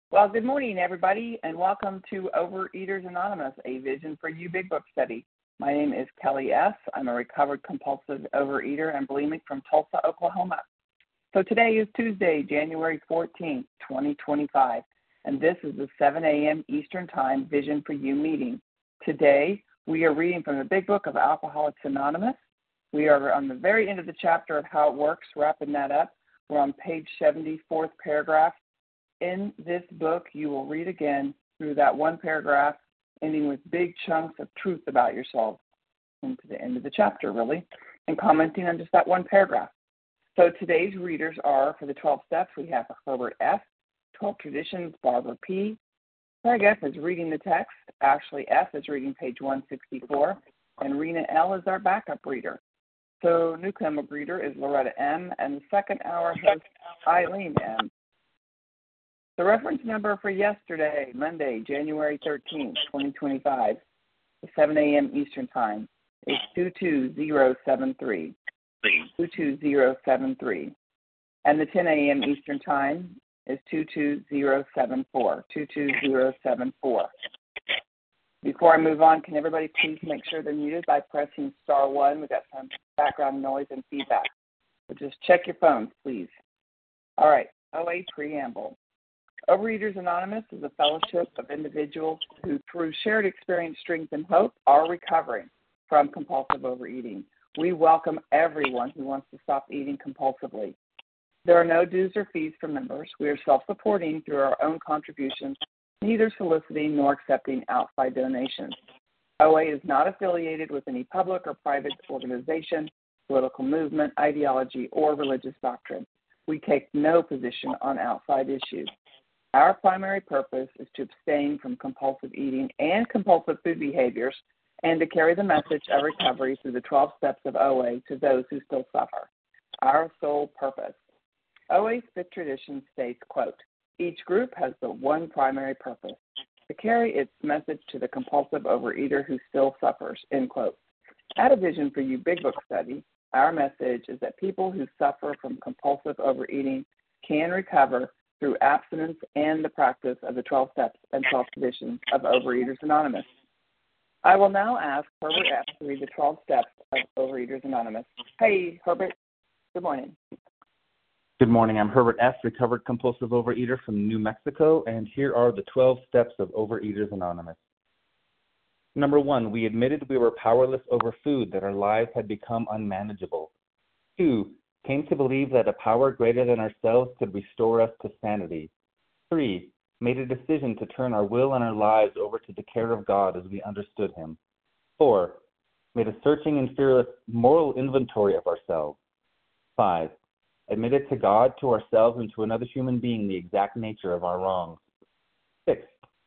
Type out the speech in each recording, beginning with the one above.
Well, good morning, everybody, and welcome to Overeaters Anonymous, a Vision for You Big Book study. My name is Kelly S. I'm a recovered compulsive overeater and bulimic from Tulsa, Oklahoma. So today is Tuesday, January 14th, 2025, and this is the 7 a.m. Eastern Time Vision for You meeting. Today, we are reading from the Big Book of Alcoholics Anonymous. We are on the very end of the chapter of how it works, wrapping that up. We're on page 70, fourth paragraph. In this book, you will read again through that one paragraph, ending with big chunks of truth about yourself into the end of the chapter, really, and commenting on just that one paragraph. So today's readers are, for the 12 steps, we have Herbert F., 12 Traditions, Barbara P., Craig F. is reading the text, Ashley F. is reading page 164, and Rena L. is our backup reader. So newcomer reader is Loretta M., and the second hour host Eileen M. The reference number for yesterday, Monday, January 13th, 2025, at 7 a.m. Eastern Time, is 22073. 22073. And the 10 a.m. Eastern Time is 22074. 22074. Before I move on, can everybody please make sure they're muted by pressing star 1? We've got some background noise and feedback. So just check your phones, please. All right, OA Preamble. Overeaters Anonymous is a fellowship of individuals who, through shared experience, strength, and hope, are recovering from compulsive overeating. We welcome everyone who wants to stop eating compulsively. There are no dues or fees for members. We are self-supporting through our own contributions, neither soliciting nor accepting outside donations. OA is not affiliated with any public or private organization, political movement, ideology, or religious doctrine. We take no position on outside issues. Our primary purpose is to abstain from compulsive eating and compulsive food behaviors and to carry the message of recovery through the 12 steps of OA to those who still suffer. Our sole purpose. OA's fifth tradition states, quote, each group has the one primary purpose, to carry its message to the compulsive overeater who still suffers, end quote. At a Vision for You Big Book study, our message is that people who suffer from compulsive overeating can recover through abstinence and the practice of the 12 steps and 12 traditions of Overeaters Anonymous. I will now ask Herbert F. to read the 12 steps of Overeaters Anonymous. Hey, Herbert. Good morning. Good morning. I'm Herbert F., recovered compulsive overeater from New Mexico, and here are the 12 steps of Overeaters Anonymous. Number 1, we admitted we were powerless over food, that our lives had become unmanageable. 2, came to believe that a power greater than ourselves could restore us to sanity. 3, made a decision to turn our will and our lives over to the care of God as we understood Him. 4, made a searching and fearless moral inventory of ourselves. 5, admitted to God, to ourselves, and to another human being the exact nature of our wrongs. 6,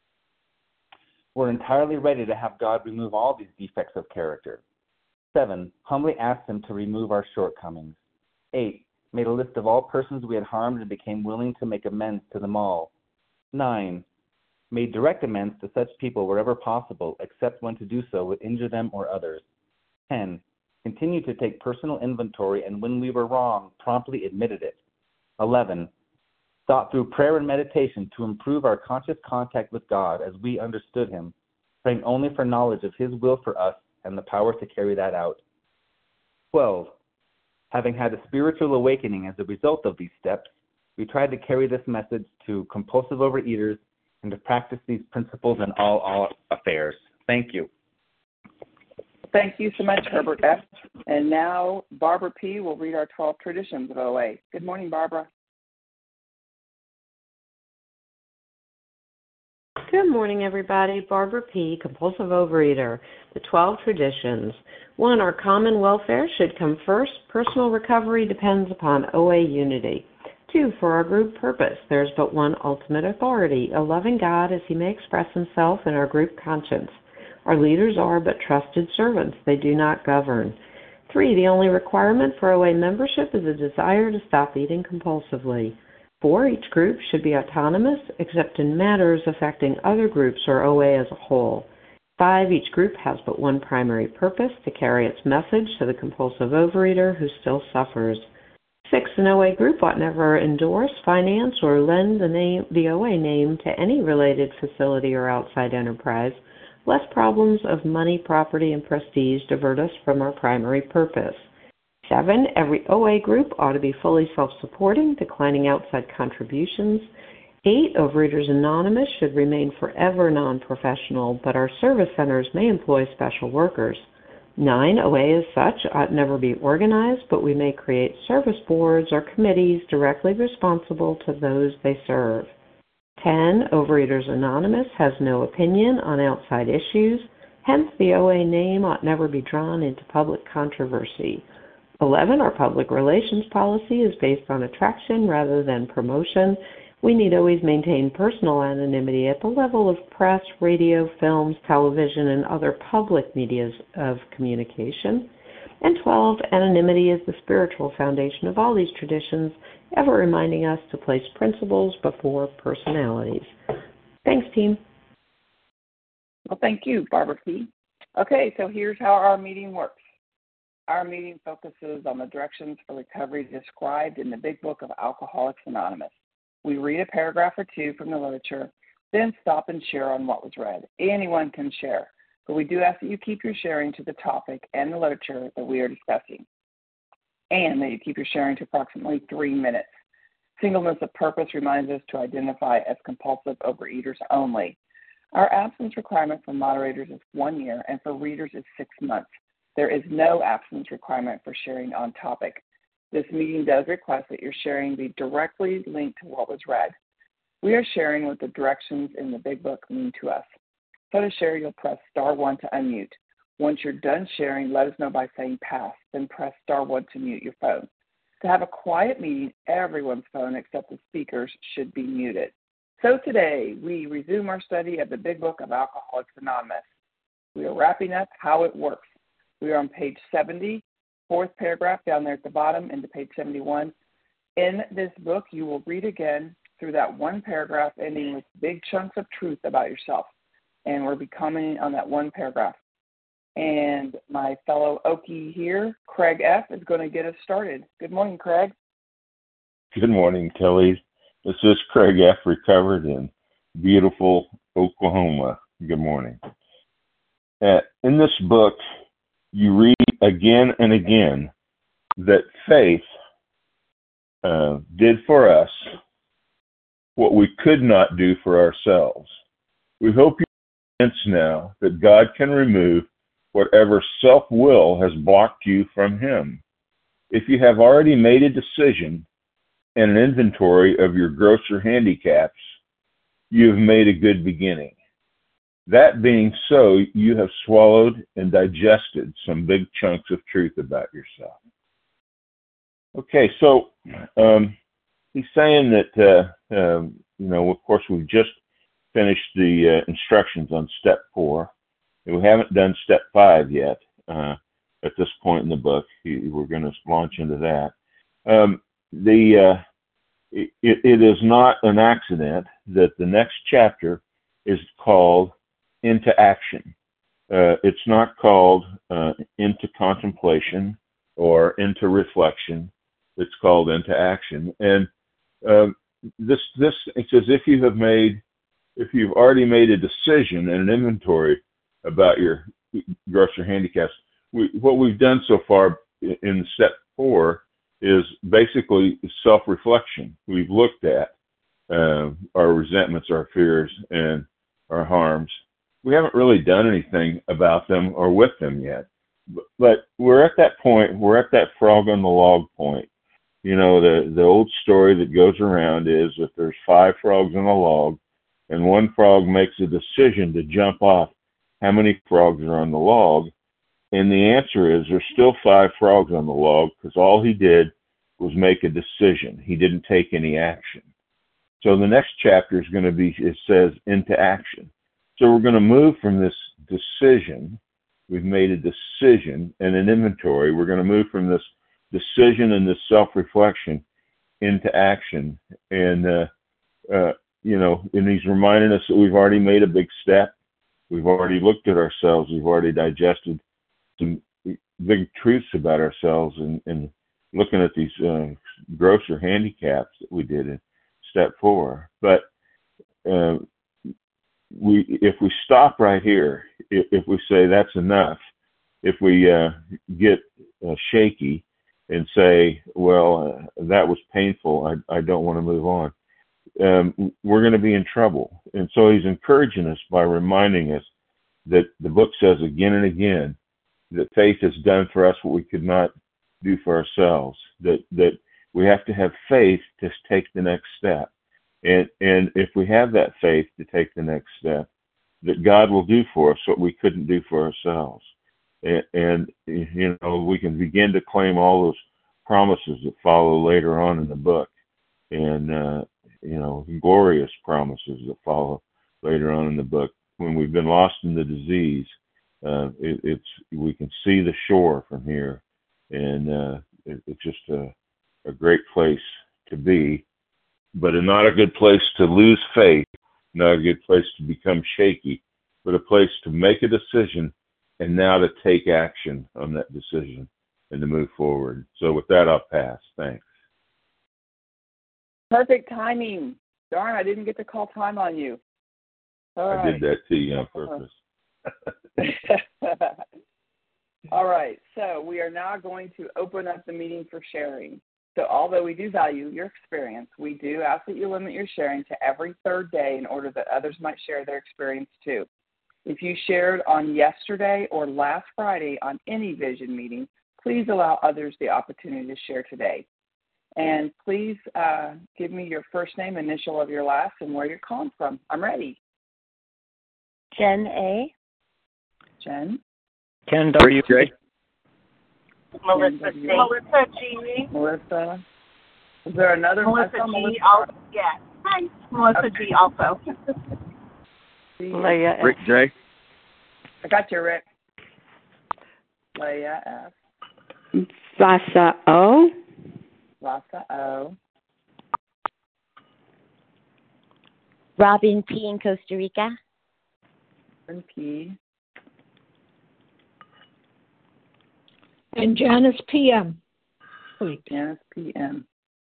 we're entirely ready to have God remove all these defects of character. 7, humbly asked Him to remove our shortcomings. 8, made a list of all persons we had harmed and became willing to make amends to them all. 9, made direct amends to such people wherever possible, except when to do so would injure them or others. 10, continued to take personal inventory, and when we were wrong, promptly admitted it. 11, sought through prayer and meditation to improve our conscious contact with God as we understood Him, praying only for knowledge of His will for us and the power to carry that out. 12, having had a spiritual awakening as a result of these steps, we tried to carry this message to compulsive overeaters and to practice these principles in all our affairs. Thank you. Thank you so much, Herbert F. And now Barbara P. will read our 12 traditions of OA. Good morning, Barbara. Good morning, everybody. Barbara P., compulsive overeater. The 12 traditions. 1, our common welfare should come first. Personal recovery depends upon OA unity. 2, for our group purpose, there is but one ultimate authority, a loving God as He may express Himself in our group conscience. Our leaders are but trusted servants. They do not govern. 3, the only requirement for OA membership is a desire to stop eating compulsively. 4, each group should be autonomous except in matters affecting other groups or OA as a whole. 5, each group has but one primary purpose, to carry its message to the compulsive overeater who still suffers. 6, an OA group ought never endorse, finance, or lend the OA name to any related facility or outside enterprise, lest problems of money, property, and prestige divert us from our primary purpose. 7, every OA group ought to be fully self-supporting, declining outside contributions. 8, Overeaters Anonymous should remain forever non-professional, but our service centers may employ special workers. 9, OA as such ought never be organized, but we may create service boards or committees directly responsible to those they serve. 10, Overeaters Anonymous has no opinion on outside issues, hence the OA name ought never be drawn into public controversy. 11, our public relations policy is based on attraction rather than promotion. We need always maintain personal anonymity at the level of press, radio, films, television, and other public medias of communication. And 12, anonymity is the spiritual foundation of all these traditions, ever reminding us to place principles before personalities. Thanks, team. Well, thank you, Barbara P. Okay, so here's how our meeting works. Our meeting focuses on the directions for recovery described in the Big Book of Alcoholics Anonymous. We read a paragraph or two from the literature, then stop and share on what was read. Anyone can share, but we do ask that you keep your sharing to the topic and the literature that we are discussing, and that you keep your sharing to approximately 3 minutes. Singleness of purpose reminds us to identify as compulsive overeaters only. Our absence requirement for moderators is 1 year, and for readers is 6 months. There is no absence requirement for sharing on topic. This meeting does request that your sharing be directly linked to what was read. We are sharing what the directions in the Big Book mean to us. So to share, you'll press star 1 to unmute. Once you're done sharing, let us know by saying pass, then press star 1 to mute your phone. To have a quiet meeting, everyone's phone except the speakers should be muted. So today, we resume our study of the Big Book of Alcoholics Anonymous. We are wrapping up how it works. We are on page 70, fourth paragraph down there at the bottom into page 71. In this book, you will read again through that one paragraph ending with big chunks of truth about yourself. And we'll be commenting on that one paragraph. And my fellow Okie here, Craig F., is going to get us started. Good morning, Craig. Good morning, Kelly. This is Craig F., recovered in beautiful Oklahoma. Good morning. In this book, you read again and again that faith did for us what we could not do for ourselves. We hope you sense now that God can remove whatever self-will has blocked you from Him. If you have already made a decision and an inventory of your grosser handicaps, you have made a good beginning. That being so, you have swallowed and digested some big chunks of truth about yourself. Okay, so he's saying that, of course, we've just finished the instructions on step 4. We haven't done step 5 yet at this point in the book. We're going to launch into that. It is not an accident that the next chapter is called Into Action. It's not called Into Contemplation or Into Reflection. It's called Into Action. And this it says if you've already made a decision and an inventory about your grosser handicaps, what we've done so far in step 4 is basically self-reflection. We've looked at our resentments, our fears, and our harms. We haven't really done anything about them or with them yet. But we're at that point, we're at that frog on the log point. You know, the old story that goes around is if there's 5 frogs on a log and one frog makes a decision to jump off, how many frogs are on the log? And the answer is there's still 5 frogs on the log because all he did was make a decision. He didn't take any action. So the next chapter is going to be, it says, into action. So we're going to move from this decision. We've made a decision and an inventory. We're going to move from this decision and this self-reflection into action. And, and he's reminding us that we've already made a big step. We've already looked at ourselves. We've already digested some big truths about ourselves. And looking at these grosser handicaps that we did in step 4. But if we stop right here, if we say that's enough, if we get shaky and say, well, that was painful, I don't want to move on, we're going to be in trouble. And so he's encouraging us by reminding us that the book says again and again that faith has done for us what we could not do for ourselves, that we have to have faith to take the next step. And if we have that faith to take the next step, that God will do for us what we couldn't do for ourselves. And you know, we can begin to claim all those promises that follow later on in the book, and you know, glorious promises that follow later on in the book. When we've been lost in the disease, we can see the shore from here, and it's just a great place to be, but not a good place to lose faith, not a good place to become shaky, but a place to make a decision and now to take action on that decision and to move forward. So with that, I'll pass. Thanks. Perfect timing. Darn, I didn't get to call time on you. I did that to you on purpose. All right, so we are now going to open up the meeting for sharing. So although we do value your experience, we do ask that you limit your sharing to every third day in order that others might share their experience too. If you shared on yesterday or last Friday on any vision meeting, please allow others the opportunity to share today. And please give me your first name, initial of your last, and where you're calling from. I'm ready. Jen A. Jen. Ken W. J. Melissa C. Melissa G. Melissa. Is there another? Melissa G. Also. Yes. Hi. Melissa G. Also. Leah F. Rick J. I got you, Rick. Leah F. Vasa O. Vasa O. Robin P. in Costa Rica. Robin P. And Janice PM. Janice PM.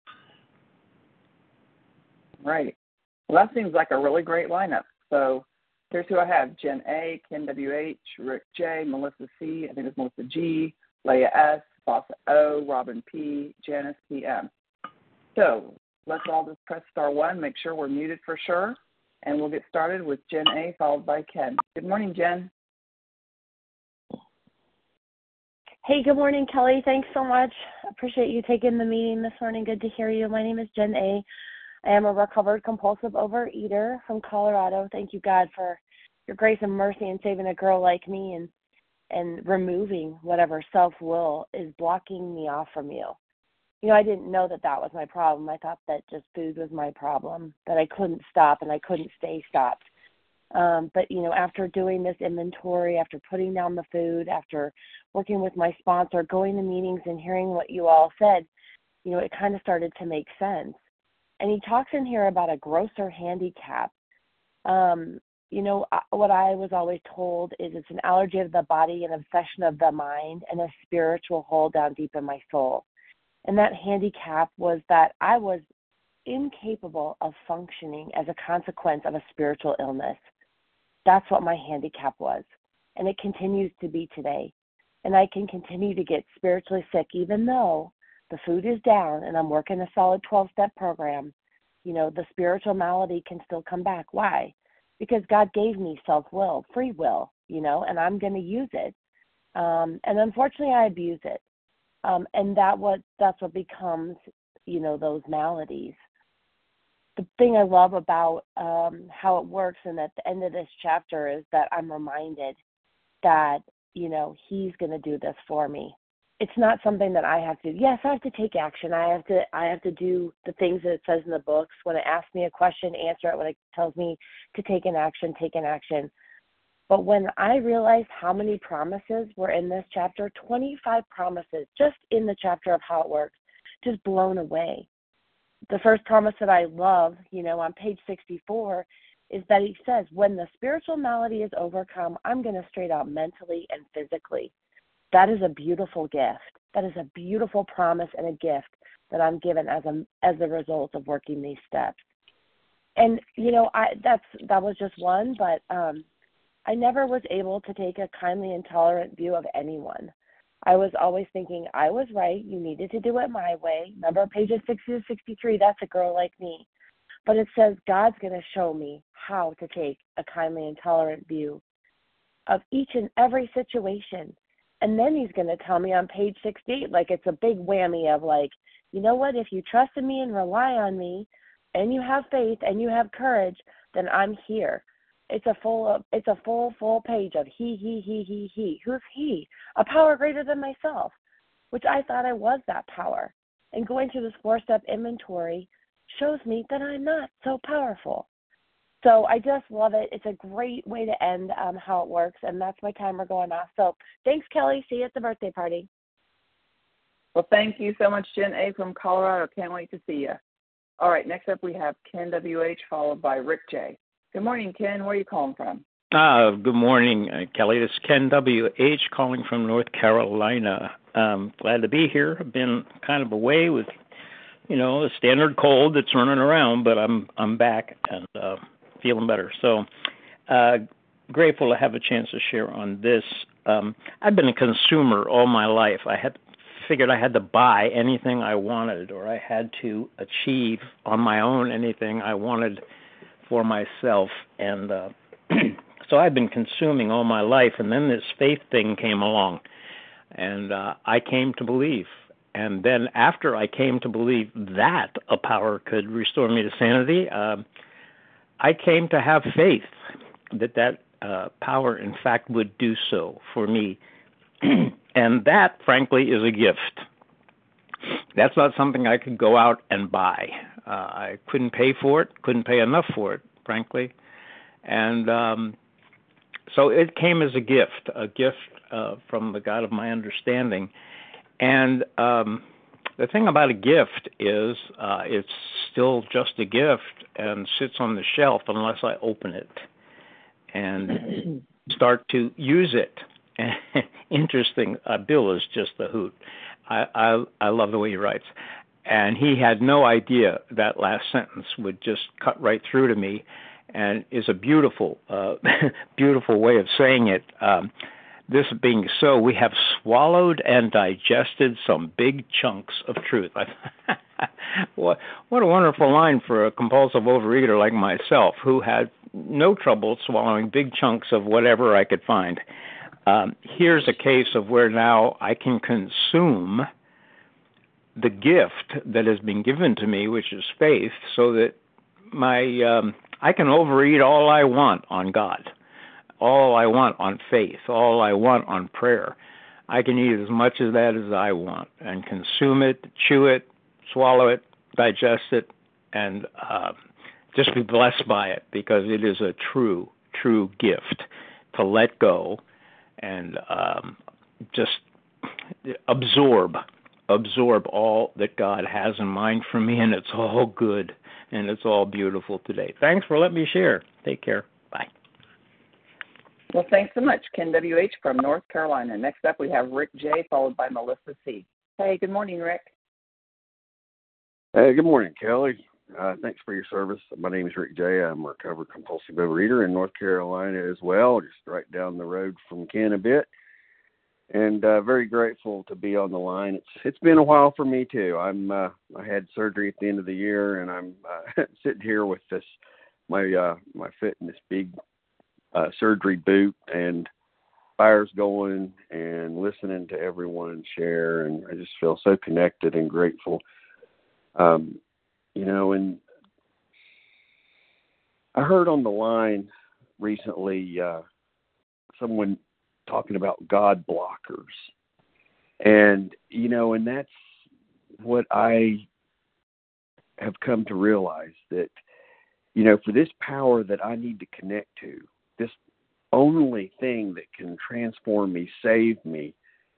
Right. Well, that seems like a really great lineup. So here's who I have. Jen A, Ken WH, Rick J, Melissa C, I think it's Melissa G, Leah S, Vasa O, Robin P, Janice PM. So let's all just press *1, make sure we're muted for sure, and we'll get started with Jen A, followed by Ken. Good morning, Jen. Hey, good morning, Kelly. Thanks so much. Appreciate you taking the meeting this morning. Good to hear you. My name is Jen A. I am a recovered compulsive overeater from Colorado. Thank you, God, for your grace and mercy in saving a girl like me and removing whatever self-will is blocking me off from you. You know, I didn't know that was my problem. I thought that just food was my problem, that I couldn't stop and I couldn't stay stopped. But, you know, after doing this inventory, after putting down the food, after working with my sponsor, going to meetings and hearing what you all said, you know, it kind of started to make sense. And he talks in here about a grosser handicap. You know, what I was always told is it's an allergy of the body, an obsession of the mind, and a spiritual hole down deep in my soul. And that handicap was that I was incapable of functioning as a consequence of a spiritual illness. That's what my handicap was. And it continues to be today. And I can continue to get spiritually sick even though the food is down and I'm working a solid 12-step program. You know, the spiritual malady can still come back. Why? Because God gave me self-will, free will, you know, and I'm going to use it. And unfortunately, I abuse it. And that's what becomes, you know, those maladies. The thing I love about how it works and at the end of this chapter is that I'm reminded that, you know, he's going to do this for me. It's not something that I have to. Yes, I have to take action. I have to do the things that it says in the books. When it asks me a question, answer it. When it tells me to take an action, take an action. But when I realized how many promises were in this chapter, 25 promises just in the chapter of how it works, just blown away. The first promise that I love, you know, on page 64, is that he says, when the spiritual malady is overcome, I'm going to straight out mentally and physically. that is a beautiful gift. That is a beautiful promise and a gift that I'm given as a result of working these steps. And that was just one, but I never was able to take a kindly and tolerant view of anyone. I was always thinking I was right. You needed to do it my way. Remember pages 60 to 63, that's a girl like me. But it says God's going to show me how to take a kindly and tolerant view of each and every situation. And then he's going to tell me on page 68, like it's a big whammy of like, you know what, if you trust in me and rely on me and you have faith and you have courage, then I'm here. It's a full page of he. Who's he? A power greater than myself, which I thought I was that power. And going through this 4-step inventory shows me that I'm not so powerful. So I just love it. It's a great way to end how it works, and that's my timer going off. So thanks, Kelly. See you at the birthday party. Well, thank you so much, Jen A. from Colorado. Can't wait to see you. All right, next up we have Ken W.H. followed by Rick J. Good morning, Ken. Where are you calling from? Good morning, Kelly. This is Ken W.H. calling from North Carolina. Glad to be here. I've been kind of away with, a standard cold that's running around, but I'm back and feeling better. So grateful to have a chance to share on this. I've been a consumer all my life. I figured I had to buy anything I wanted, or I had to achieve on my own anything I wanted for myself. And so I've been consuming all my life, and then this faith thing came along, and I came to believe. And then after I came to believe that a power could restore me to sanity, I came to have faith that power, in fact, would do so for me. And that, frankly, is a gift. That's not something I could go out and buy. I couldn't pay for it, couldn't pay enough for it, frankly. And so it came as a gift from the God of my understanding. And the thing about a gift is it's still just a gift and sits on the shelf unless I open it and start to use it. Interesting. Bill is just a hoot. I love the way he writes. And he had no idea that last sentence would just cut right through to me, and is a beautiful, beautiful way of saying it. This being so, we have swallowed and digested some big chunks of truth. What a wonderful line for a compulsive overeater like myself, who had no trouble swallowing big chunks of whatever I could find. Here's a case of where now I can consume the gift that has been given to me, which is faith, so that I can overeat all I want on God, all I want on faith, all I want on prayer. I can eat as much of that as I want and consume it, chew it, swallow it, digest it, and just be blessed by it, because it is a true, true gift to let go and just absorb all that God has in mind for me, and it's all good and it's all beautiful today. Thanks for letting me share. Take care. Bye. Well, thanks so much, Ken W.H. from North Carolina. Next up, we have Rick J., followed by Melissa C. Hey, good morning, Rick. Hey, good morning, Kelly. Thanks for your service. My name is Rick J. I'm a recovered compulsive overeater in North Carolina as well, just right down the road from Ken a bit. And very grateful to be on the line. It's been a while for me too. I had surgery at the end of the year, and I'm sitting here with my foot in this big surgery boot, and fire's going, and listening to everyone share, and I just feel so connected and grateful. And I heard on the line recently someone talking about God blockers. And that's what I have come to realize, that, for this power that I need to connect to, this only thing that can transform me, save me,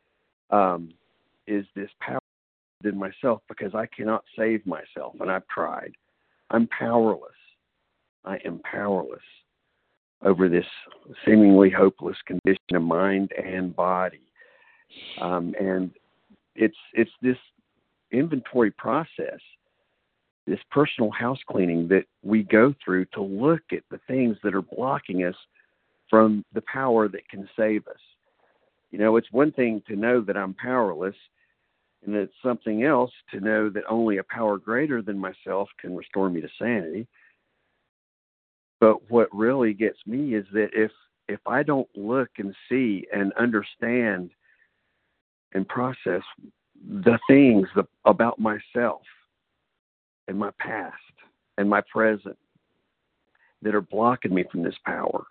is this power in myself, because I cannot save myself, and I've tried. I'm powerless. I am powerless over this seemingly hopeless condition of mind and body. And it's this inventory process, this personal house cleaning that we go through to look at the things that are blocking us from the power that can save us. You know, it's one thing to know that I'm powerless, and it's something else to know that only a power greater than myself can restore me to sanity. But what really gets me is that if I don't look and see and understand and process the things about myself and my past and my present that are blocking me from this power,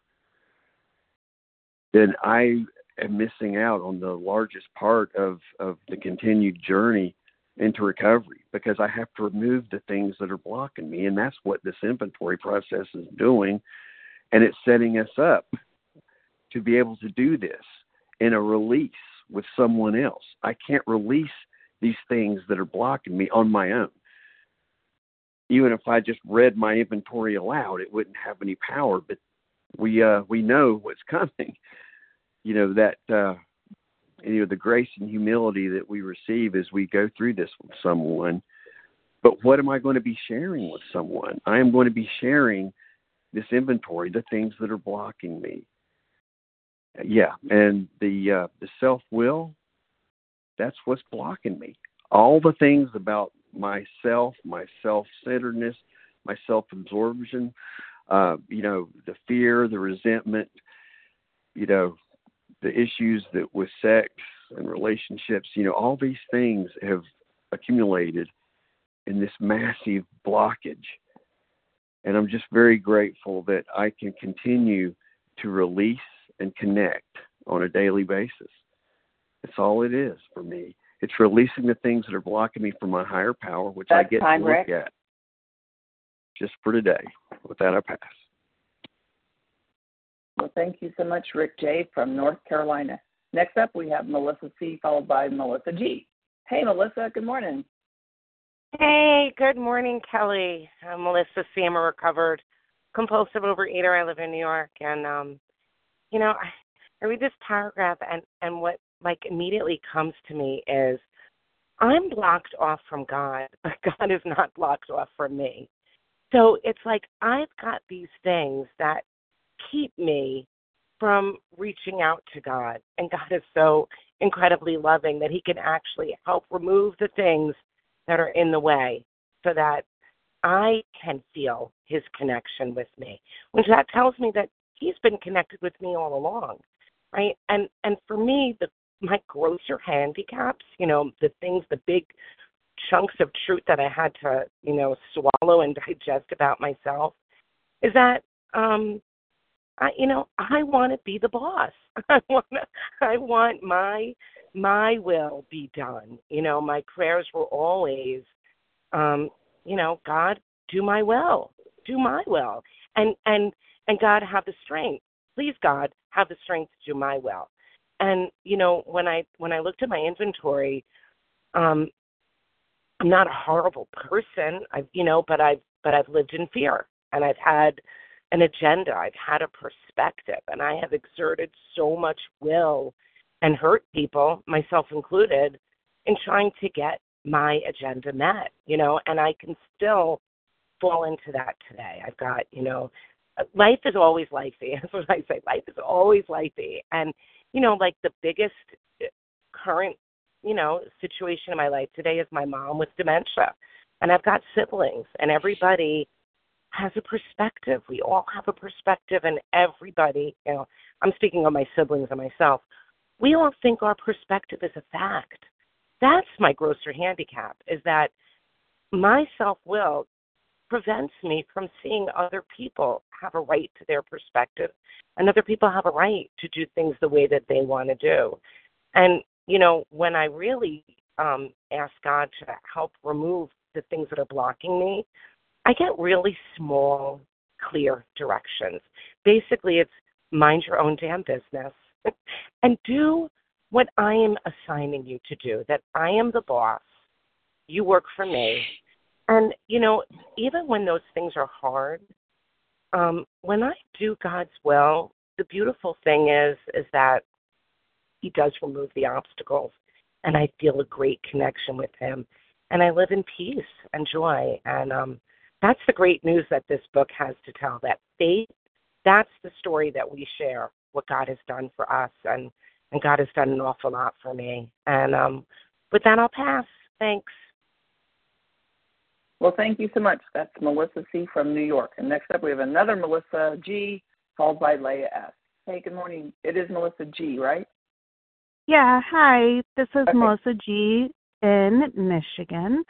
then I am missing out on the largest part of the continued journey into recovery, because I have to remove the things that are blocking me. And that's what this inventory process is doing. And it's setting us up to be able to do this in a release with someone else. I can't release these things that are blocking me on my own. Even if I just read my inventory aloud, it wouldn't have any power. But we know what's coming. You know, that the grace and humility that we receive as we go through this with someone. But what am I going to be sharing with someone? I am going to be sharing this inventory, the things that are blocking me. Yeah, and the self-will, that's what's blocking me. All the things about myself, my self-centeredness, my self-absorption, the fear, the resentment, the issues that with sex and relationships, all these things have accumulated in this massive blockage. And I'm just very grateful that I can continue to release and connect on a daily basis. That's all it is for me. It's releasing the things that are blocking me from my higher power, which I get to look at just for today. With that, I pass. Well, thank you so much, Rick J. from North Carolina. Next up, we have Melissa C., followed by Melissa G. Hey, Melissa, good morning. Hey, good morning, Kelly. I'm Melissa C. I'm a recovered compulsive overeater. I live in New York. And, I read this paragraph, and what, immediately comes to me is I'm blocked off from God, but God is not blocked off from me. So it's like I've got these things that keep me from reaching out to God. And God is so incredibly loving that he can actually help remove the things that are in the way so that I can feel his connection with me, which that tells me that he's been connected with me all along, right? And for me, my grosser handicaps, the things, the big chunks of truth that I had to, swallow and digest about myself is that, I want to be the boss. I want my will be done. My prayers were always, God, do my will, and God, have the strength. Please, God, have the strength to do my will. And when I looked at my inventory, I'm not a horrible person, but I've lived in fear, and I've had an agenda. I've had a perspective, and I have exerted so much will and hurt people, myself included, in trying to get my agenda met, and I can still fall into that today. I've got, life is always lifey. That's what I say. Life is always lifey. And, the biggest current, situation in my life today is my mom with dementia. And I've got siblings, and everybody has a perspective. We all have a perspective, and everybody, I'm speaking of my siblings and myself, we all think our perspective is a fact. That's my grosser handicap, is that my self-will prevents me from seeing other people have a right to their perspective, and other people have a right to do things the way that they want to do. And, when I really ask God to help remove the things that are blocking me, I get really small, clear directions. Basically, it's mind your own damn business and do what I am assigning you to do, that I am the boss. You work for me. And, even when those things are hard, when I do God's will, the beautiful thing is that He does remove the obstacles, and I feel a great connection with him. And I live in peace and joy. And that's the great news that this book has to tell, that faith, that's the story that we share, what God has done for us. And God has done an awful lot for me. And with that, I'll pass. Thanks. Well, thank you so much. That's Melissa C. from New York. And next up, we have another Melissa G., followed by Leah S. Hey, good morning. It is Melissa G., right? Yeah, hi. This is Melissa G. in Michigan.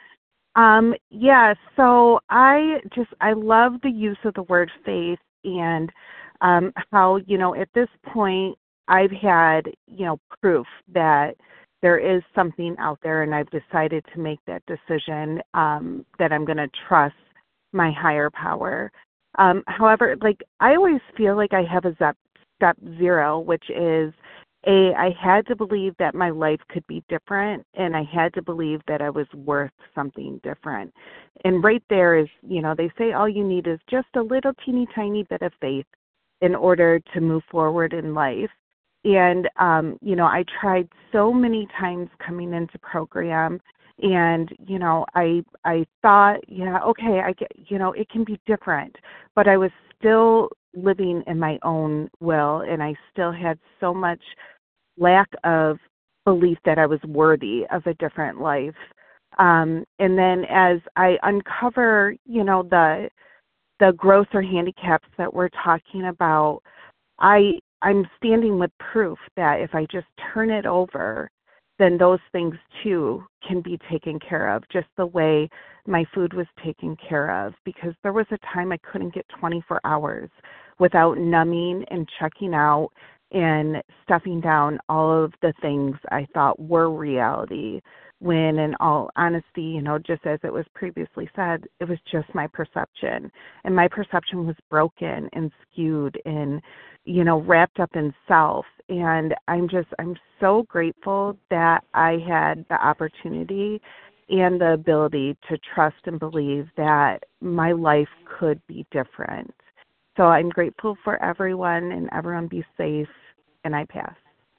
So I love the use of the word faith and how, at this point I've had, proof that there is something out there, and I've decided to make that decision that I'm going to trust my higher power. However, I always feel like I have a step zero, which is I had to believe that my life could be different, and I had to believe that I was worth something different. And right there is, they say all you need is just a little teeny tiny bit of faith in order to move forward in life. And, I tried so many times coming into program, and, I thought, I get, it can be different, but I was still living in my own will, and I still had so much lack of belief that I was worthy of a different life. And then as I uncover, the growth or handicaps that we're talking about, I'm standing with proof that if I just turn it over, then those things too can be taken care of, just the way my food was taken care of. Because there was a time I couldn't get 24 hours without numbing and checking out and stuffing down all of the things I thought were reality, when in all honesty, just as it was previously said, it was just my perception. And my perception was broken and skewed and, wrapped up in self. And I'm so grateful that I had the opportunity and the ability to trust and believe that my life could be different. So I'm grateful for everyone, and everyone be safe, and I pass.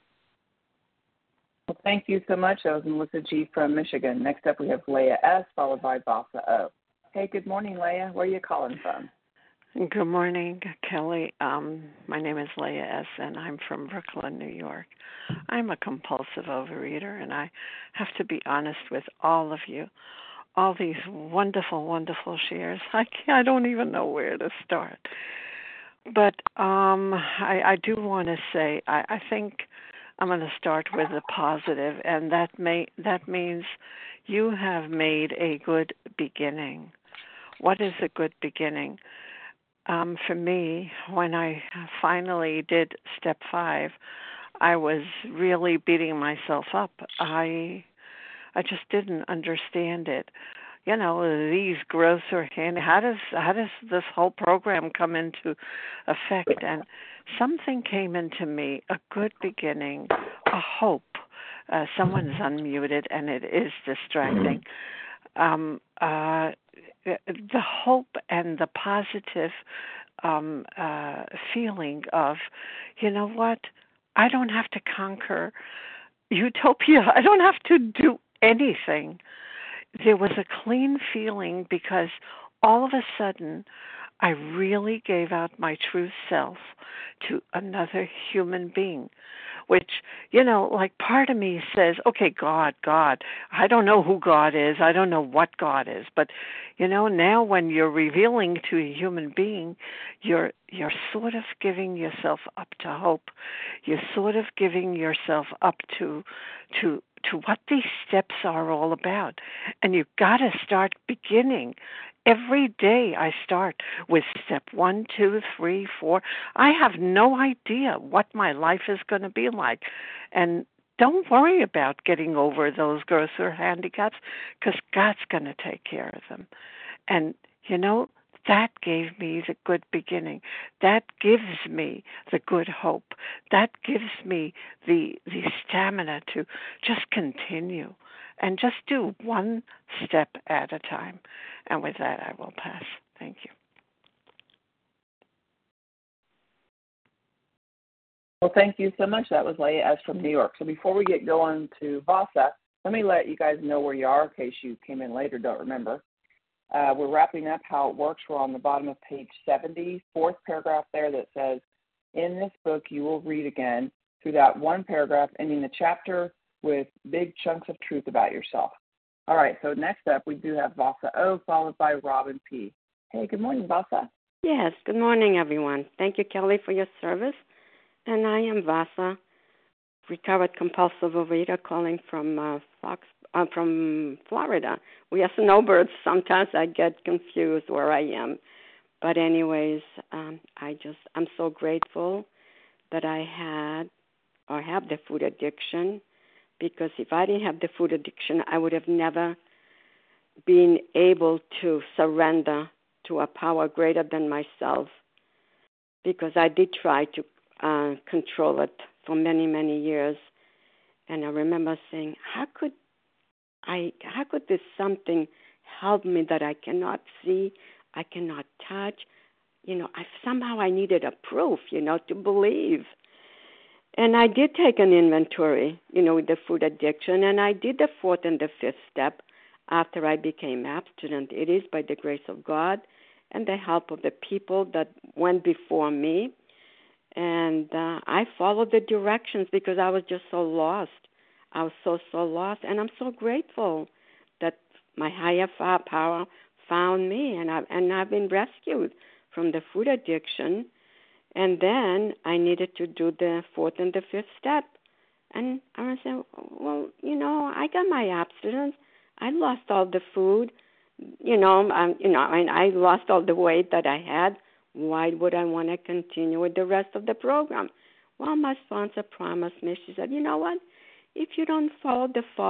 Well, thank you so much. That was Melissa G. from Michigan. Next up, we have Leah S., followed by Vasa O. Hey, good morning, Leah. Where are you calling from? Good morning, Kelly. My name is Leah S., and I'm from Brooklyn, New York. I'm a compulsive overeater, and I have to be honest with all of you. All these wonderful, wonderful shares. I don't even know where to start. But I do want to say I think I'm going to start with the positive, and that means you have made a good beginning. What is a good beginning? For me, when I finally did step 5, I was really beating myself up. I just didn't understand it. These growths are handy. How does this whole program come into effect? And something came into me, a good beginning, a hope. Someone's unmuted, and it is distracting. The hope and the positive feeling of, what? I don't have to conquer utopia. I don't have to do anything. There was a clean feeling because all of a sudden I really gave out my true self to another human being, which, part of me says, okay, God, I don't know who God is. I don't know what God is. But, now when you're revealing to a human being, you're sort of giving yourself up to hope. You're sort of giving yourself up to what these steps are all about. And you've got to start beginning. Every day I start with step 1, 2, 3, 4. I have no idea what my life is going to be like. And don't worry about getting over those growths or handicaps, because God's going to take care of them. And, that gave me the good beginning. That gives me the good hope. That gives me the stamina to just continue and just do one step at a time. And with that, I will pass. Thank you. Well, thank you so much. That was Leah S. from New York. So before we get going to Vasa, let me let you guys know where you are in case you came in later, don't remember. We're wrapping up how it works. We're on the bottom of page 70, fourth paragraph there that says, in this book you will read again through that one paragraph, ending the chapter with big chunks of truth about yourself. All right, so next up we do have Vasa O, followed by Robin P. Hey, good morning, Vasa. Yes, good morning, everyone. Thank you, Kelly, for your service. And I am Vasa, recovered compulsive overeater, calling from Florida. We are snowbirds. Sometimes I get confused where I am. But anyways, I'm so grateful that I have the food addiction, because if I didn't have the food addiction, I would have never been able to surrender to a power greater than myself, because I did try to control it for many, many years. And I remember saying, how could this something help me that I cannot see, I cannot touch? Somehow I needed a proof, to believe. And I did take an inventory, with the food addiction, and I did the fourth and the fifth step after I became abstinent. It is by the grace of God and the help of the people that went before me. And I followed the directions because I was just so lost. I was so lost. And I'm so grateful that my higher power found me, and I've been rescued from the food addiction. And then I needed to do the fourth and the fifth step. And I was saying, well, I got my abstinence. I lost all the food. I lost all the weight that I had. Why would I want to continue with the rest of the program? Well, my sponsor promised me. She said, you know what? If you don't follow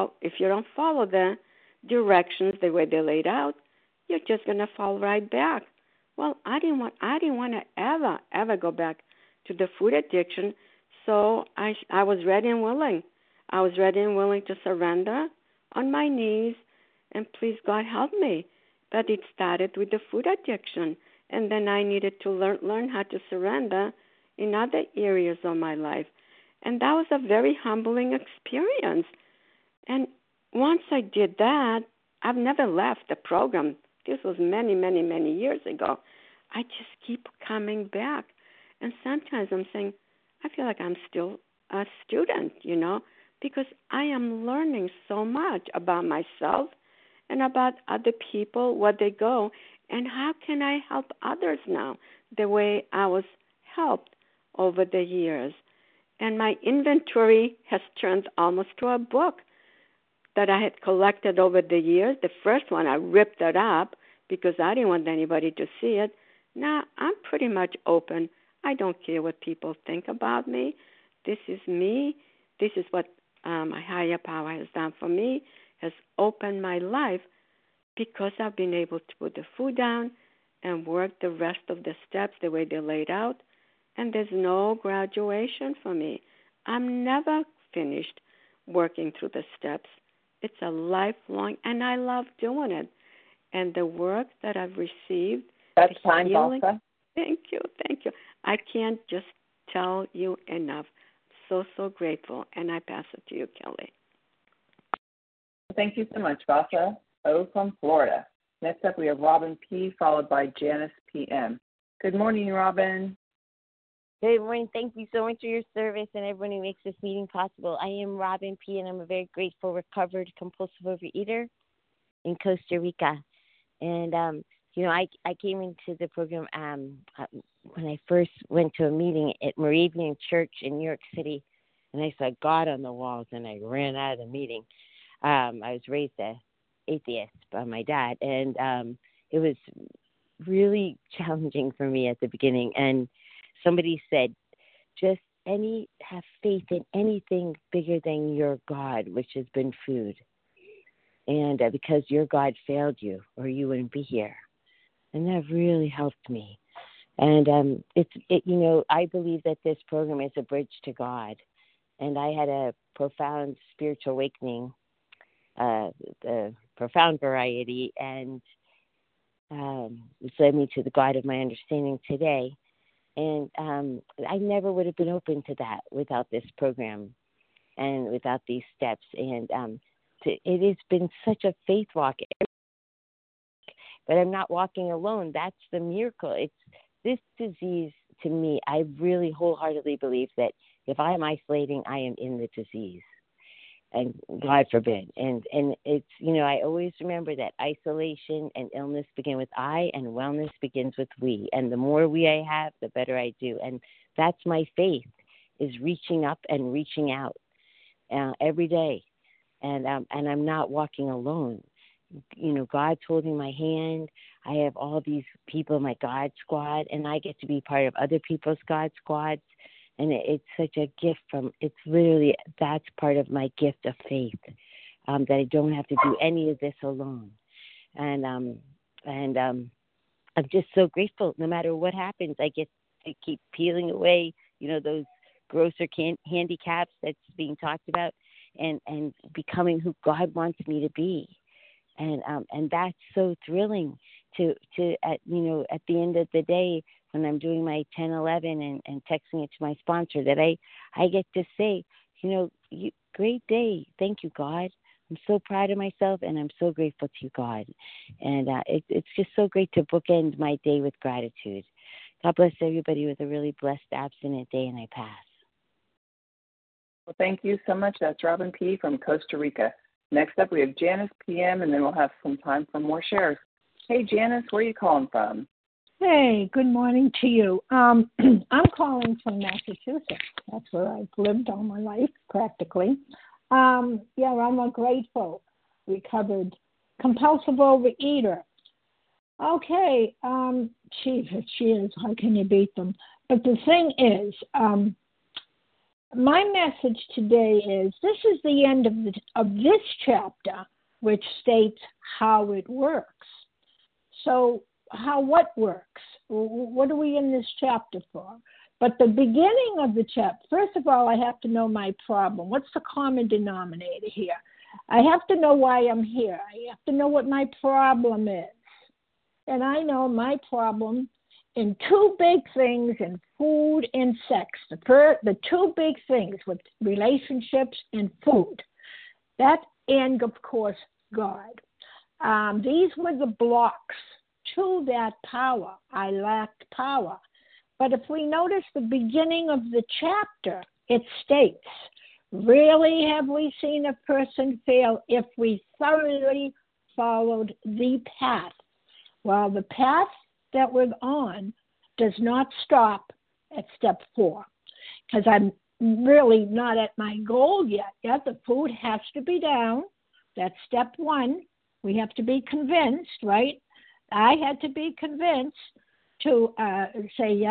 the directions the way they laid out, you're just going to fall right back. Well, I didn't want to ever go back to the food addiction. So I was ready and willing. I was ready and willing to surrender on my knees, and please God help me. But it started with the food addiction. And then I needed to learn how to surrender in other areas of my life. And that was a very humbling experience. And once I did that, I've never left the program. This was many, many, many years ago. I just keep coming back. And sometimes I'm saying, I feel like I'm still a student, because I am learning so much about myself and about other people, where they go, and how can I help others now the way I was helped over the years. And my inventory has turned almost to a book that I had collected over the years. The first one, I ripped it up because I didn't want anybody to see it. Now I'm pretty much open. I don't care what people think about me. This is me. This is what my higher power has done for me, has opened my life, because I've been able to put the food down and work the rest of the steps the way they're laid out. And there's no graduation for me. I'm never finished working through the steps. It's a lifelong, and I love doing it. And the work that I've received, that's the time, healing. Vasa. Thank you. I can't just tell you enough. So grateful. And I pass it to you, Kelly. Thank you so much, Vasa O from Florida. Next up, we have Robin P., followed by Janice PM. Good morning, Robin. Good morning. Thank you so much for your service and everyone who makes this meeting possible. I am Robin P., and I'm a very grateful recovered compulsive overeater in Costa Rica. And, I came into the program when I first went to a meeting at Moravian Church in New York City, and I saw God on the walls, and I ran out of the meeting. I was raised an atheist by my dad, and it was really challenging for me at the beginning. And somebody said, just have faith in anything bigger than your God, which has been food. And because your God failed you, or you wouldn't be here. And that really helped me. And I believe that this program is a bridge to God. And I had a profound spiritual awakening, the profound variety, and it's led me to the God of my understanding today. And I never would have been open to that without this program and without these steps. And it has been such a faith walk. But I'm not walking alone. That's the miracle. It's this disease, to me, I really wholeheartedly believe that if I am isolating, I am in the disease. And God forbid. And it's, I always remember that isolation and illness begin with I, and wellness begins with we. And the more we I have, the better I do. And that's my faith, is reaching up and reaching out every day. And I'm not walking alone. God's holding my hand. I have all these people in my God squad, and I get to be part of other people's God squads. And it's such a gift it's literally, that's part of my gift of faith, that I don't have to do any of this alone. And I'm just so grateful. No matter what happens, I get to keep peeling away, those grosser handicaps that's being talked about, and becoming who God wants me to be. And that's so thrilling to at the end of the day, when I'm doing my 10-11 and texting it to my sponsor, that I get to say, great day. Thank you, God. I'm so proud of myself, and I'm so grateful to you, God. And it's just so great to bookend my day with gratitude. God bless everybody with a really blessed, abstinent day, and I pass. Well, thank you so much. That's Robin P. from Costa Rica. Next up, we have Janice PM, and then we'll have some time for more shares. Hey, Janice, where are you calling from? Hey, good morning to you. I'm calling from Massachusetts. That's where I've lived all my life, practically. I'm a grateful, recovered, compulsive overeater. Okay, cheers, how can you beat them? But the thing is, my message today is, this is the end of this chapter, which states how it works. So, what works? What are we in this chapter for? But the beginning of the chapter, first of all, I have to know my problem. What's the common denominator here? I have to know why I'm here. I have to know what my problem is. And I know my problem in two big things, in food and sex. The two big things with relationships and food. That, and of course, God. These were the blocks to that power. I lacked power. But if we notice the beginning of the chapter, it states, rarely have we seen a person fail if we thoroughly followed the path. Well, the path that we're on does not stop at step 4, because I'm really not at my goal yet. The food has to be down. That's step 1. We have to be convinced, right? I had to be convinced to say,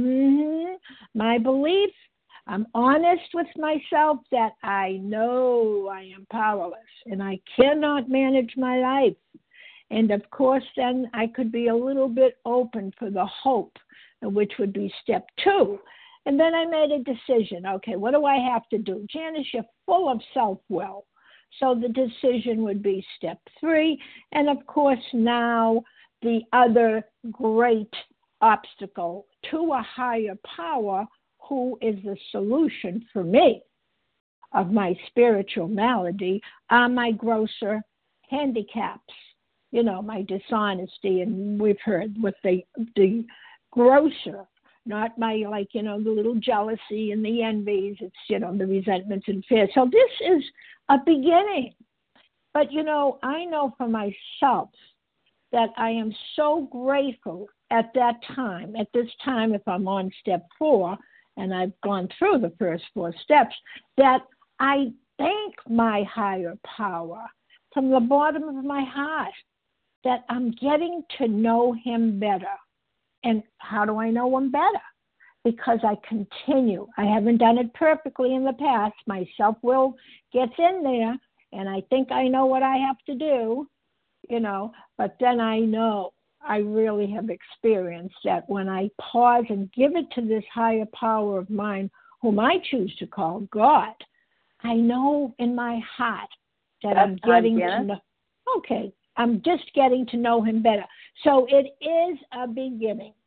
my belief, I'm honest with myself that I know I am powerless and I cannot manage my life. And of course, then I could be a little bit open for the hope, which would be step 2. And then I made a decision. Okay, what do I have to do? Janice, you're full of self-will. So the decision would be step 3. And of course, now the other great obstacle to a higher power, who is the solution for me of my spiritual malady, are my grosser handicaps. My dishonesty, and we've heard with the grosser, not my, the little jealousy and the envies, it's, the resentments and fears. So this is a beginning. But, I know for myself that I am so grateful at this time, if I'm on step 4, and I've gone through the first 4 steps, that I thank my higher power from the bottom of my heart that I'm getting to know him better. And how do I know him better? Because I continue. I haven't done it perfectly in the past. My self-will gets in there, and I think I know what I have to do, but then I know I really have experienced that when I pause and give it to this higher power of mine, whom I choose to call God, I know in my heart that I'm getting to know. Okay, I'm just getting to know him better. So it is a beginning.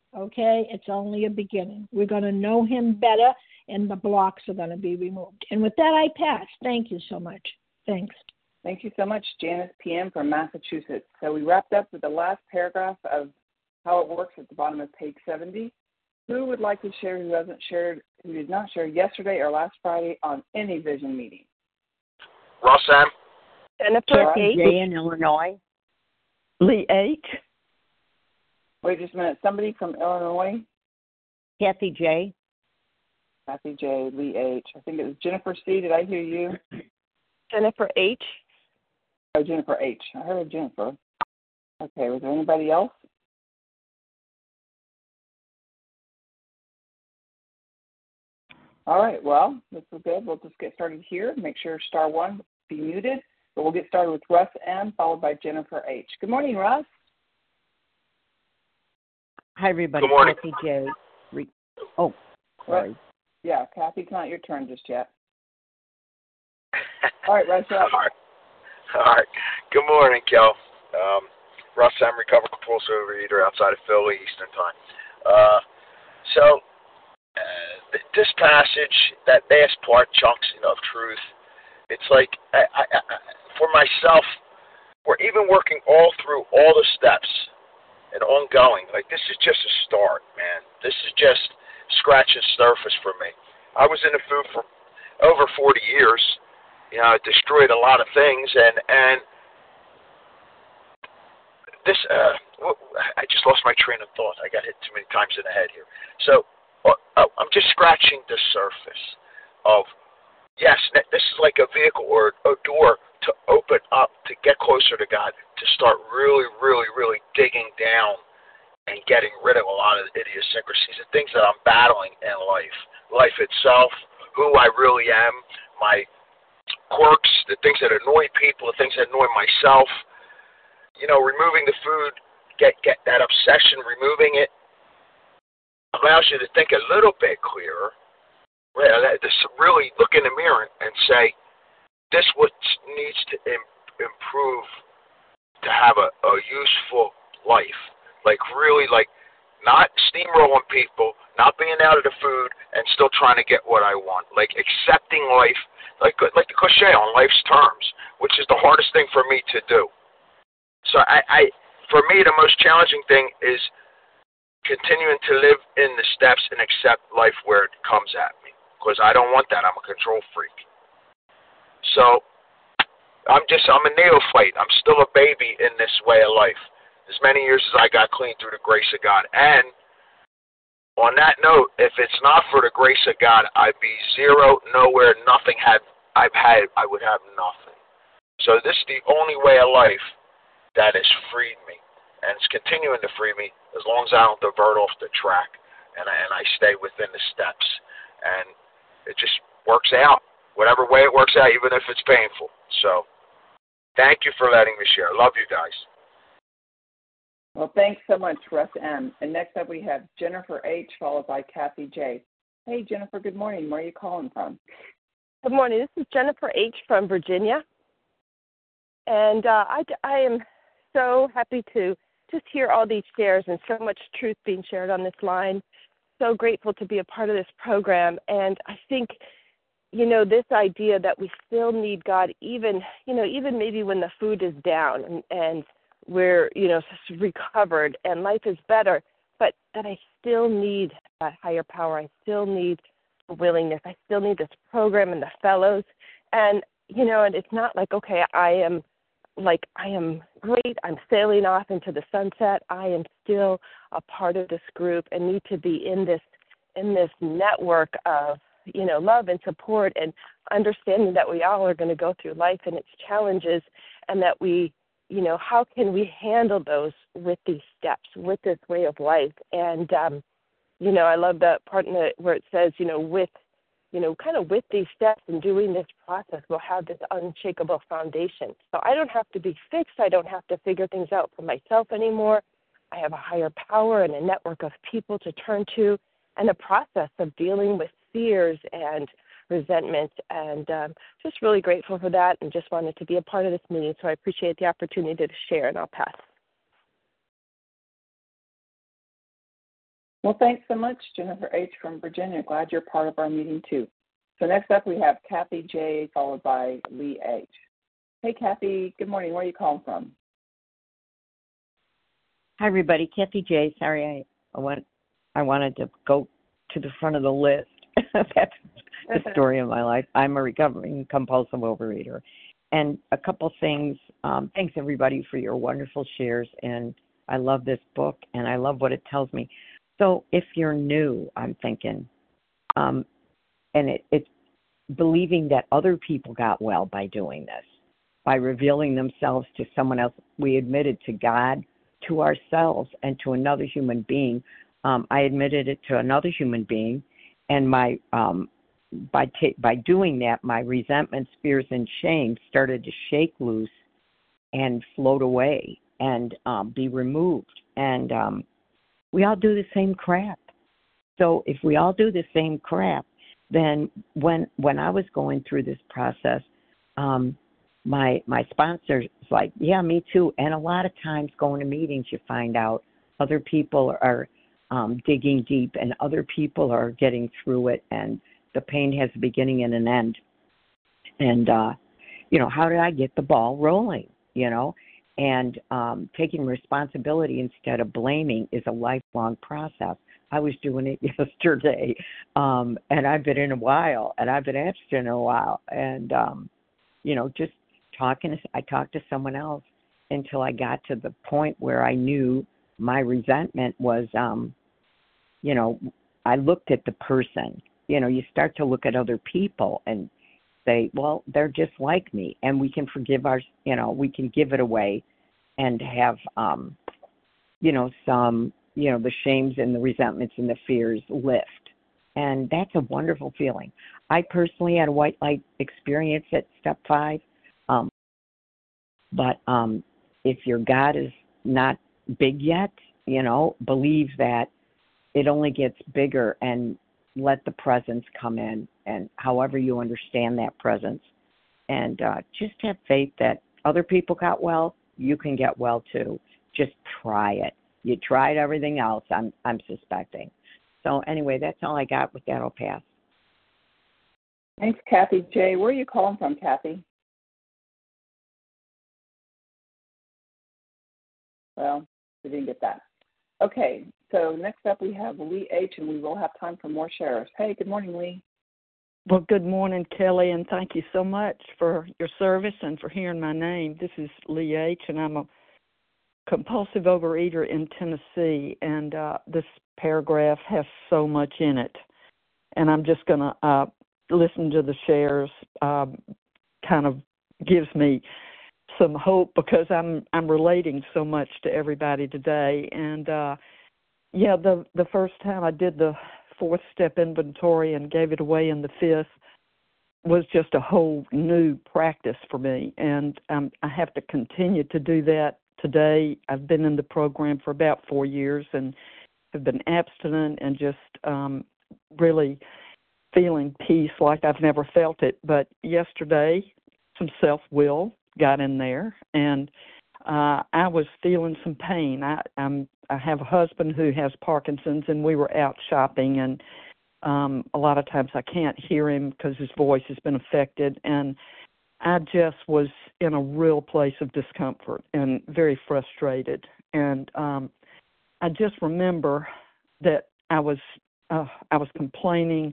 Okay? It's only a beginning. We're going to know him better, and the blocks are going to be removed. And with that, I pass. Thank you so much. Thanks. Thank you so much, Janice PM from Massachusetts. So we wrapped up with the last paragraph of how it works at the bottom of page 70. Who would like to share who did not share yesterday or last Friday on any vision meeting? Ross M. Jennifer J. in Illinois. Lee H. Wait just a minute. Somebody from Illinois? Kathy J. Kathy J. Lee H. I think it was Jennifer C. Did I hear you? Jennifer H. Oh, Jennifer H. I heard Jennifer. Okay, was there anybody else? All right, well, this is good. We'll just get started here. Make sure star one be muted. But we'll get started with Russ M., followed by Jennifer H. Good morning, Russ. Hi, everybody. Good morning. Kathy J. Oh, sorry. Yeah, Kathy, it's not your turn just yet. All right, Russ. All right. Good morning, Kel. Russ M., recovered compulsive overeater outside of Philly, Eastern Time. This passage, that last part, chunks of truth, it's like, for myself, we're even working all through all the steps and ongoing. Like, this is just a start, man. This is just scratching surface for me. I was in the food for over 40 years. You know, I destroyed a lot of things, and this, I just lost my train of thought. I got hit too many times in the head here. So, I'm just scratching the surface of, yes, this is like a vehicle or a door to open up, to get closer to God, to start really, really, really digging down and getting rid of a lot of the idiosyncrasies, the things that I'm battling in life. Life itself, who I really am, my quirks, the things that annoy people, the things that annoy myself. You know, removing the food, get that obsession, removing it, allows you to think a little bit clearer. Just really look in the mirror and say, this what needs to improve to have a useful life. Like, really, like, not steamrolling people, not being out of the food, and still trying to get what I want. Like, accepting life, like the cliche, on life's terms, which is the hardest thing for me to do. So for me, the most challenging thing is continuing to live in the steps and accept life where it comes at me, because I don't want that. I'm a control freak. So I'm a neophyte. I'm still a baby in this way of life. As many years as I got clean through the grace of God. And on that note, if it's not for the grace of God, I'd be zero, nowhere, nothing. I would have nothing. So this is the only way of life that has freed me. And it's continuing to free me as long as I don't divert off the track and I stay within the steps. And it just works out, whatever way it works out, even if it's painful. So thank you for letting me share. Love you guys. Well, thanks so much, Russ M. And next up we have Jennifer H., followed by Kathy J. Hey, Jennifer, good morning. Where are you calling from? Good morning. This is Jennifer H. from Virginia. And I am so happy to just hear all these shares and so much truth being shared on this line. So grateful to be a part of this program. And I think, this idea that we still need God, even maybe when the food is down and we're, recovered and life is better, but that I still need that higher power. I still need the willingness. I still need this program and the fellows. And, and it's not like, okay, I am great, I'm sailing off into the sunset. I am still a part of this group and need to be in this network of, love and support and understanding that we all are going to go through life and its challenges, and that we, how can we handle those with these steps, with this way of life. And, I love that part where it says, with these steps and doing this process, we'll have this unshakable foundation. So I don't have to be fixed. I don't have to figure things out for myself anymore. I have a higher power and a network of people to turn to, and a process of dealing with fears and resentment. And just really grateful for that, and just wanted to be a part of this meeting. So I appreciate the opportunity to share, and I'll pass. Well, thanks so much, Jennifer H. from Virginia. Glad you're part of our meeting, too. So next up, we have Kathy J., followed by Lee H. Hey, Kathy. Good morning. Where are you calling from? Hi, everybody. Kathy J. Sorry, I wanted to go to the front of the list. That's the story of my life. I'm a recovering compulsive overeater. And a couple things. Thanks, everybody, for your wonderful shares. And I love this book, and I love what it tells me. So if you're new, I'm thinking, and it's believing that other people got well by doing this, by revealing themselves to someone else. We admitted to God, to ourselves, and to another human being. I admitted it to another human being, and my by doing that, my resentments, fears, and shame started to shake loose and float away and be removed. And we all do the same crap. So if we all do the same crap, then when I was going through this process, my sponsor's like, yeah, me too. And a lot of times going to meetings, you find out other people are digging deep and other people are getting through it, and the pain has a beginning and an end. And, how did I get the ball rolling, And taking responsibility instead of blaming is a lifelong process. I was doing it yesterday, and I've been in a while, and I've been abstinent a while. And, just I talked to someone else until I got to the point where I knew my resentment was, I looked at the person. You start to look at other people and say, well, they're just like me, and we can forgive we can give it away and have, the shames and the resentments and the fears lift. And that's a wonderful feeling. I personally had a white light experience at step 5. But if your God is not big yet, believe that it only gets bigger, and let the presence come in, and however you understand that presence. And just have faith that other people got well, you can get well too. Just try it. You tried everything else, I'm suspecting. So anyway, that's all I got. With that, I'll pass. Thanks, Kathy J. Where are you calling from, Kathy? Well, we didn't get that. Okay, so next up we have Lee H., and we will have time for more shares. Hey, good morning, Lee. Well, good morning, Kelly, and thank you so much for your service and for hearing my name. This is Lee H., and I'm a compulsive overeater in Tennessee, and this paragraph has so much in it. And I'm just going to listen to the shares, kind of gives me some hope because I'm relating so much to everybody today. And the first time I did the 4th step inventory and gave it away in the 5th was just a whole new practice for me, and I have to continue to do that today. I've been in the program for about 4 years and have been abstinent and just really feeling peace like I've never felt it. But yesterday, some self-will got in there, and I was feeling some pain. I have a husband who has Parkinson's, and we were out shopping, and a lot of times I can't hear him because his voice has been affected, and I just was in a real place of discomfort and very frustrated. And I just remember that I was complaining.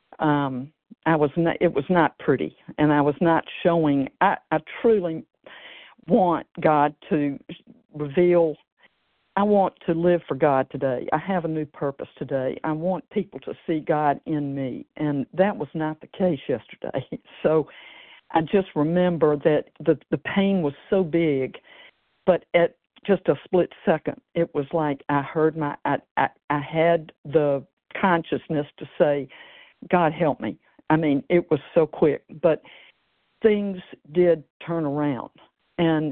It was not pretty, and I was not showing. I truly want God to reveal. I want to live for God today. I have a new purpose today. I want people to see God in me, and that was not the case yesterday. So I just remember that the pain was so big, but at just a split second, it was like I heard I had the consciousness to say, God help me. I mean, it was so quick, but things did turn around, and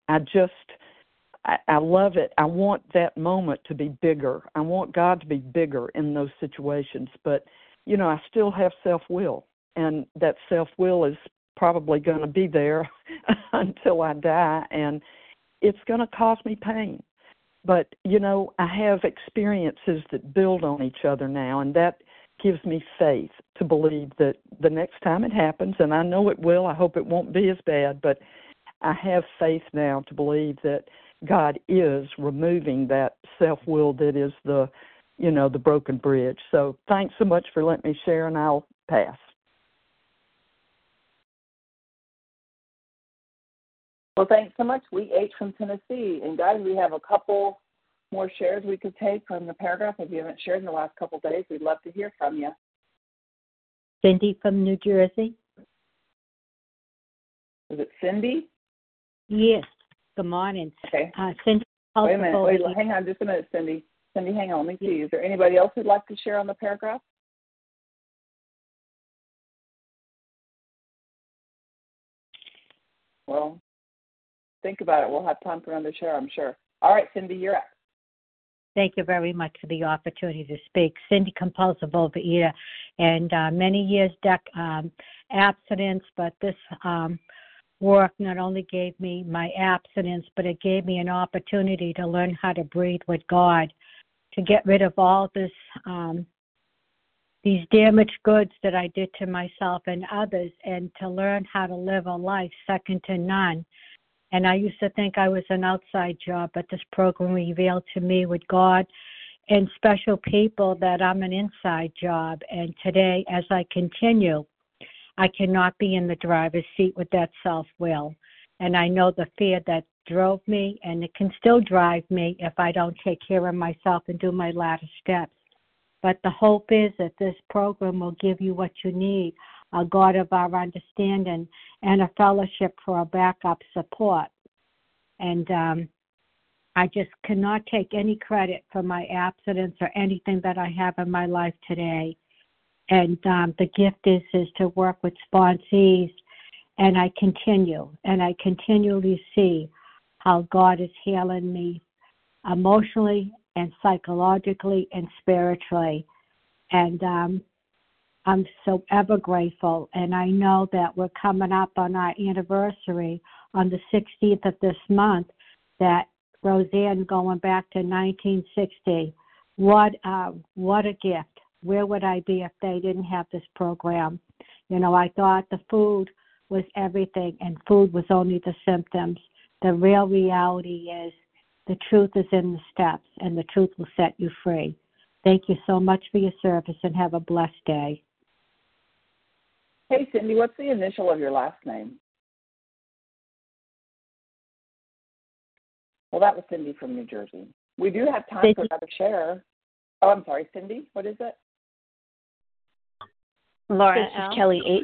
I love it. I want that moment to be bigger. I want God to be bigger in those situations, but, I still have self-will, and that self-will is probably going to be there until I die, and it's going to cause me pain. But, I have experiences that build on each other now, and that gives me faith to believe that the next time it happens, and I know it will, I hope it won't be as bad, but I have faith now to believe that God is removing that self-will that is the broken bridge. So thanks so much for letting me share, and I'll pass. Well, thanks so much, Lee H. from Tennessee. And guys, we have a couple more shares we could take from the paragraph. If you haven't shared in the last couple of days, we'd love to hear from you. Cindy from New Jersey. Is it Cindy? Yes. Good morning. Okay. Cindy. Wait a minute. Hang on just a minute, Cindy. Cindy, hang on. Let me see. Is there anybody else who'd like to share on the paragraph? Well, think about it. We'll have time for another share, I'm sure. All right, Cindy, you're up. Thank you very much for the opportunity to speak. Cindy, compulsive overeater, and many years abstinence, but this work not only gave me my abstinence, but it gave me an opportunity to learn how to breathe with God, to get rid of all this these damaged goods that I did to myself and others, and to learn how to live a life second to none. And I used to think I was an outside job, but this program revealed to me with God and special people that I'm an inside job. And today, as I continue, I cannot be in the driver's seat with that self-will. And I know the fear that drove me, and it can still drive me if I don't take care of myself and do my latter steps. But the hope is that this program will give you what you need, a God of our understanding, and a fellowship for a backup support. And I just cannot take any credit for my abstinence or anything that I have in my life today. And the gift is to work with sponsees, and I continually see how God is healing me emotionally and psychologically and spiritually. And I'm so ever grateful, and I know that we're coming up on our anniversary on the 16th of this month, that Roseanne going back to 1960. What a gift. Where would I be if they didn't have this program? I thought the food was everything, and food was only the symptoms. The real reality is the truth is in the steps, and the truth will set you free. Thank you so much for your service, and have a blessed day. Hey, Cindy, what's the initial of your last name? Well, that was Cindy from New Jersey. We do have time for another share. Oh, I'm sorry, Cindy, what is it? Laura This L. is Kelly H.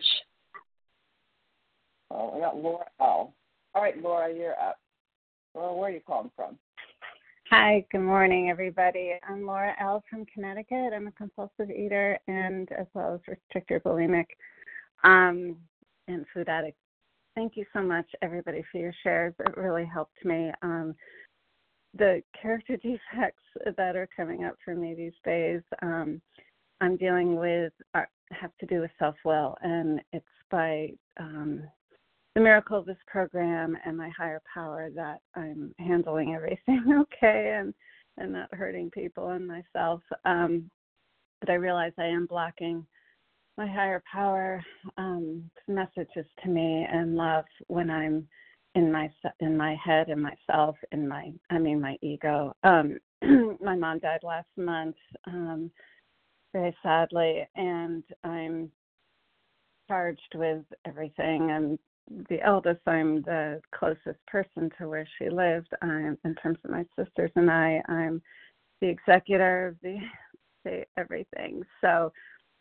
Oh, I got Laura L. All right, Laura, you're up. Laura, where are you calling from? Hi, good morning, everybody. I'm Laura L. from Connecticut. I'm a compulsive eater and as well as restricted bulimic and food addict. Thank you so much, everybody, for your shares. It really helped me. The character defects that are coming up for me these days, I'm dealing with have to do with self-will, and it's by the miracle of this program and my higher power that I'm handling everything okay and not hurting people and myself. But I realize I am blocking my higher power messages to me and love when I'm in my head and myself, my ego. My mom died last month, very sadly, and I'm charged with everything. I'm the eldest. I'm the closest person to where she lived. In terms of my sisters and I'm the executor of the everything. So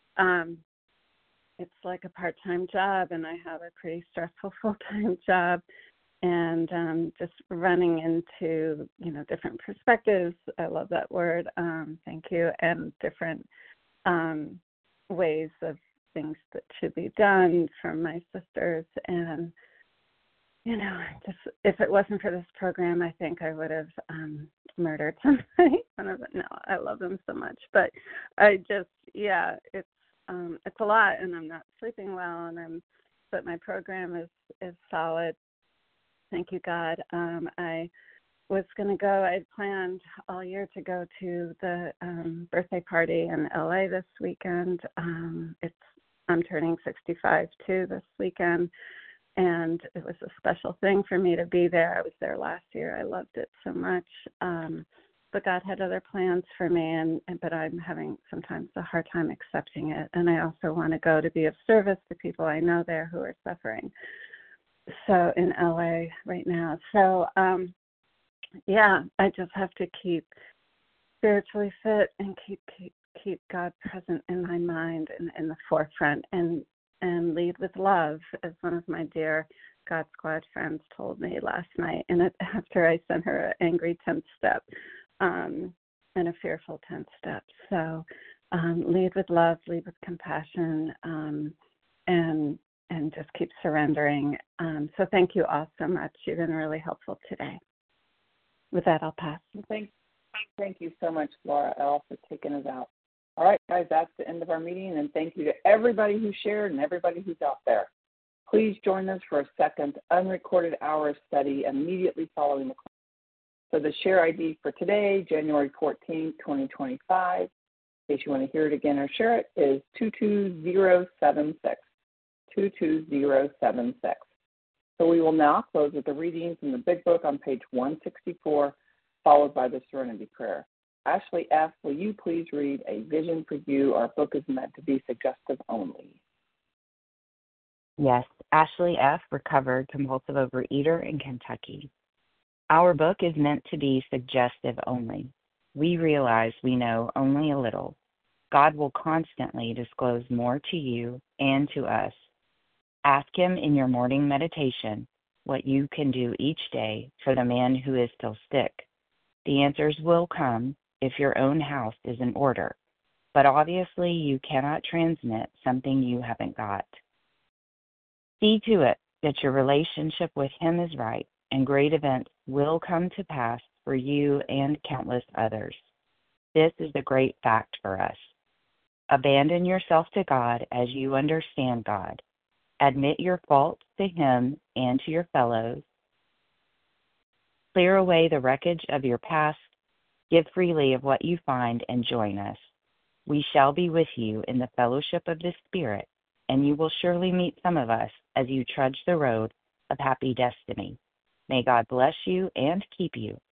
it's like a part-time job, and I have a pretty stressful full-time job, and just running into, different perspectives. I love that word. Thank you. And different ways of things that should be done from my sisters. And, just if it wasn't for this program, I think I would have murdered somebody. No, I love them so much. But I just, it's a lot, and I'm not sleeping well, but my program is solid. Thank you, God. I was going to go. I planned all year to go to the birthday party in LA this weekend. I'm turning 65 too this weekend, and it was a special thing for me to be there. I was there last year. I loved it so much. But God had other plans for me, but I'm having sometimes a hard time accepting it. And I also want to go to be of service to people I know there who are suffering. So in LA right now. So I just have to keep spiritually fit and keep God present in my mind and in the forefront, and lead with love, as one of my dear God Squad friends told me last night. And after I sent her an angry 10th step and a fearful 10th step. So lead with love, lead with compassion, and just keep surrendering. So thank you all so much. You've been really helpful today. With that, I'll pass. Thank you so much, Laura L., for taking us out. All right, guys, that's the end of our meeting, and thank you to everybody who shared and everybody who's out there. Please join us for a second unrecorded hour study immediately following the class. So the share ID for today, January 14, 2025, in case you want to hear it again or share it, is 22076. 22076. So we will now close with the reading from the Big Book on page 164, followed by the Serenity Prayer. Ashley F., will you please read A Vision for You? Our book is meant to be suggestive only. Yes, Ashley F., recovered compulsive overeater in Kentucky. Our book is meant to be suggestive only. We realize we know only a little. God will constantly disclose more to you and to us. Ask Him in your morning meditation what you can do each day for the man who is still sick. The answers will come if your own house is in order, but obviously you cannot transmit something you haven't got. See to it that your relationship with Him is right, and great events will come to pass for you and countless others. This is the great fact for us. Abandon yourself to God as you understand God. Admit your faults to Him and to your fellows. Clear away the wreckage of your past. Give freely of what you find and join us. We shall be with you in the fellowship of the Spirit, and you will surely meet some of us as you trudge the road of happy destiny. May God bless you and keep you.